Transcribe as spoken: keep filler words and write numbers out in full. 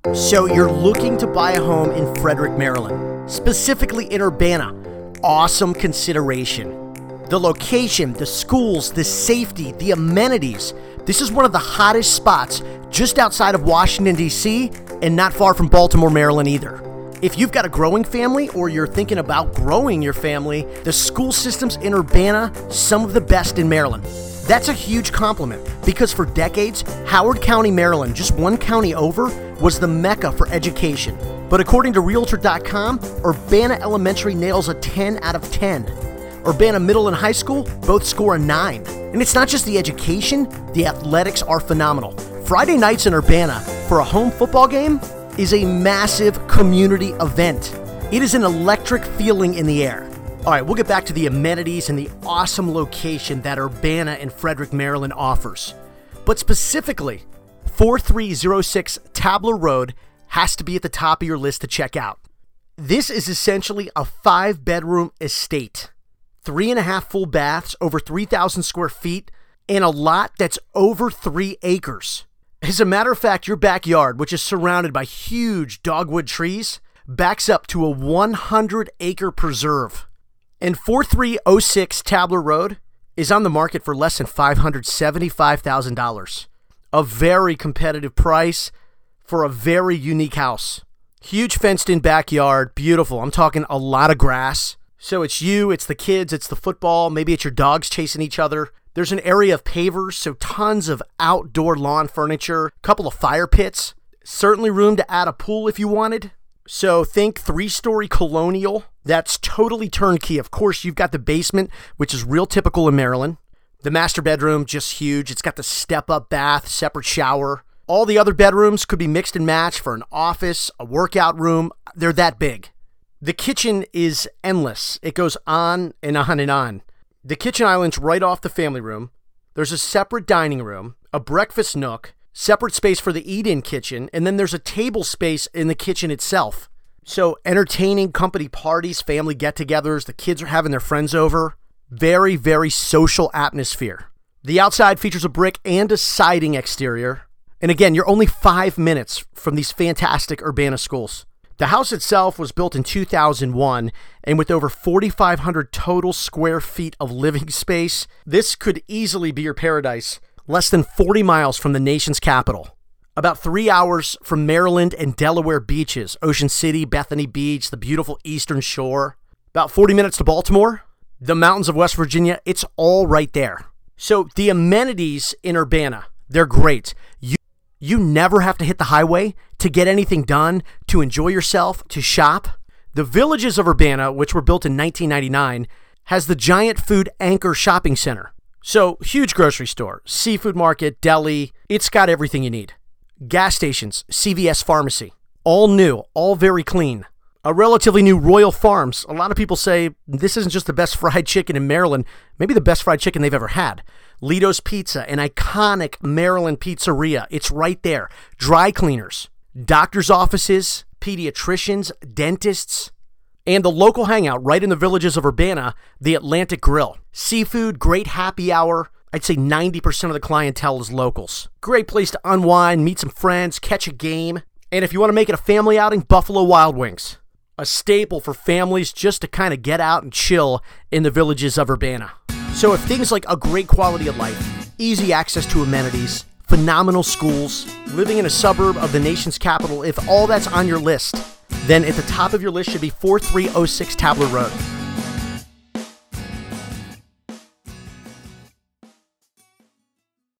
So you're looking to buy a home in Frederick, Maryland, specifically in Urbana. Awesome consideration. The location, the schools, the safety, the amenities. This is one of the hottest spots just outside of Washington, D C, and not far from Baltimore, Maryland either. If you've got a growing family or you're thinking about growing your family, the school systems in Urbana, some of the best in Maryland. That's a huge compliment because for decades, Howard County, Maryland, just one county over, was the mecca for education. But according to Realtor dot com, Urbana Elementary nails a ten out of ten. Urbana Middle and High School both score a nine. And it's not just the education, the athletics are phenomenal. Friday nights in Urbana for a home football game is a massive community event. It is an electric feeling in the air. All right, we'll get back to the amenities and the awesome location that Urbana in Frederick, Maryland offers. But specifically, forty-three oh six Tabler Road has to be at the top of your list to check out. This is essentially a five-bedroom estate. Three and a half full baths, over three thousand square feet, and a lot that's over three acres. As a matter of fact, your backyard, which is surrounded by huge dogwood trees, backs up to a one hundred acre preserve. And forty-three oh six Tabler Road is on the market for less than five hundred seventy-five thousand dollars. A very competitive price for a very unique house. Huge fenced-in backyard, beautiful. I'm talking a lot of grass. So it's you, it's the kids, it's the football, maybe it's your dogs chasing each other. There's an area of pavers, so tons of outdoor lawn furniture, a couple of fire pits, certainly room to add a pool if you wanted. So think three-story colonial. That's totally turnkey. Of course, you've got the basement, which is real typical in Maryland. The master bedroom, just huge. It's got the step-up bath, separate shower. All the other bedrooms could be mixed and matched for an office, a workout room. They're that big. The kitchen is endless. It goes on and on and on. The kitchen island's right off the family room. There's a separate dining room, a breakfast nook, separate space for the eat-in kitchen, and then there's a table space in the kitchen itself. So entertaining company parties, family get-togethers, the kids are having their friends over. Very, very social atmosphere. The outside features a brick and a siding exterior. And again, you're only five minutes from these fantastic Urbana schools. The house itself was built in two thousand one, and with over forty-five hundred total square feet of living space, this could easily be your paradise. Less than forty miles from the nation's capital. About three hours from Maryland and Delaware beaches, Ocean City, Bethany Beach, the beautiful Eastern Shore. About forty minutes to Baltimore, the mountains of West Virginia, it's all right there. So the amenities in Urbana, they're great. You, you never have to hit the highway to get anything done, to enjoy yourself, to shop. The Villages of Urbana, which were built in nineteen ninety-nine, has the Giant Food Anchor Shopping Center. So, huge grocery store, seafood market, deli, it's got everything you need. Gas stations, C V S Pharmacy, all new, all very clean. A relatively new Royal Farms. A lot of people say this isn't just the best fried chicken in Maryland, maybe the best fried chicken they've ever had. Lito's Pizza, an iconic Maryland pizzeria. It's right there. Dry cleaners, doctor's offices, pediatricians, dentists, and the local hangout right in the Villages of Urbana, the Atlantic Grill. Seafood, great happy hour. I'd say ninety percent of the clientele is locals. Great place to unwind, meet some friends, catch a game. And if you want to make it a family outing, Buffalo Wild Wings. A staple for families just to kind of get out and chill in the Villages of Urbana. So if things like a great quality of life, easy access to amenities, phenomenal schools, living in a suburb of the nation's capital, if all that's on your list, then at the top of your list should be forty-three oh six Tabler Road.